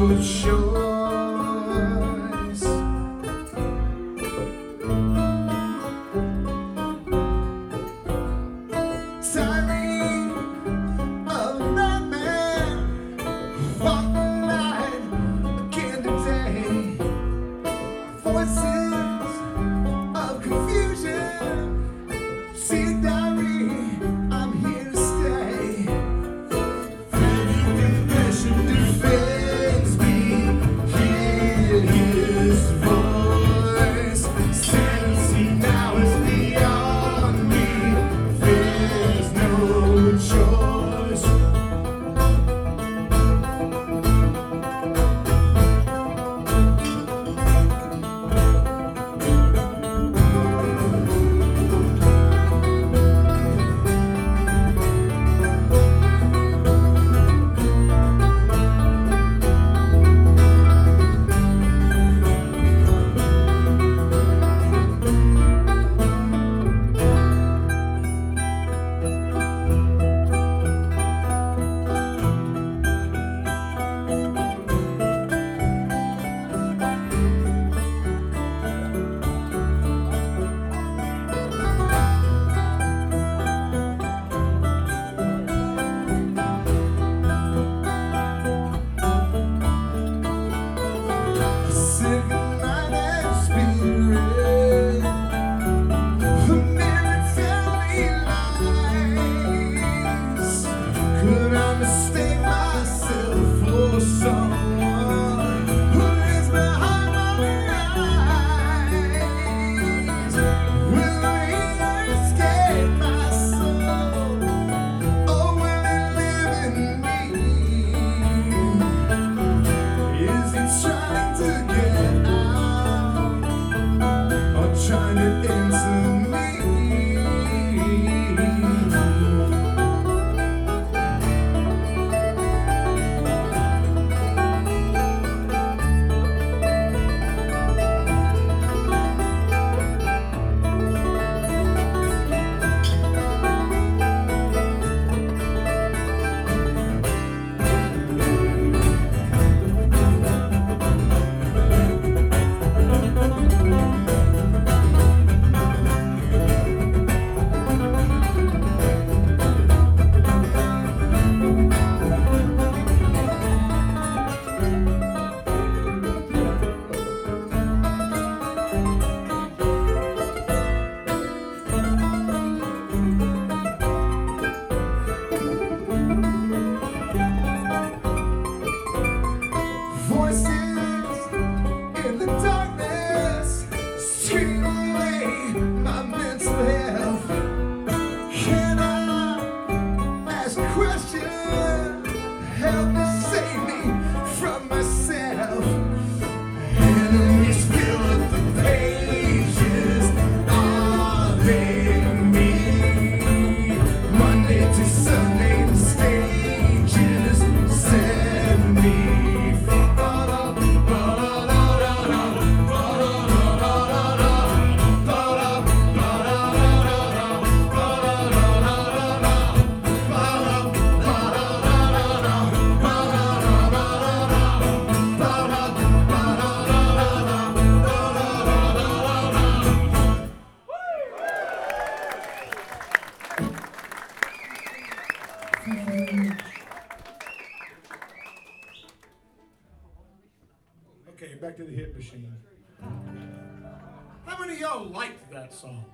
choice. Tiring of nightmare, walk the night again today. Voices of confusion, see diary, I'm here to stay. Feeling depression defends me, hear his voice. Sanity now is beyond me, there's no choice. Could I mistake myself for someone who lives behind my eyes? Will he escape my soul, or will he live in me? Is he trying to get out, or trying to enter me? Voices in the darkness scream away my mental health. Can I ask a question? Help me save me from myself. Enemies fill up the pages. Are they me? Monday to Sunday, the stages set me free. Okay, back to the hit machine. How many of y'all liked that song?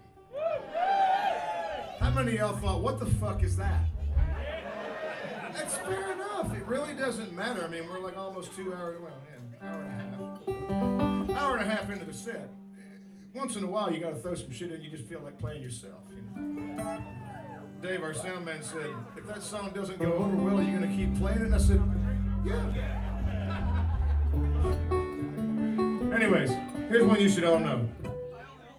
How many of y'all thought, what the fuck is that? That's fair enough. It really doesn't matter. I mean, we're like almost 2 hours, well, yeah, hour and a half into the set. Once in a while, you got to throw some shit in. You just feel like playing yourself. You know? Dave, our sound man, said, if that song doesn't go over well, are you going to keep playing it? And I said, yeah. Anyways, here's one you should all know.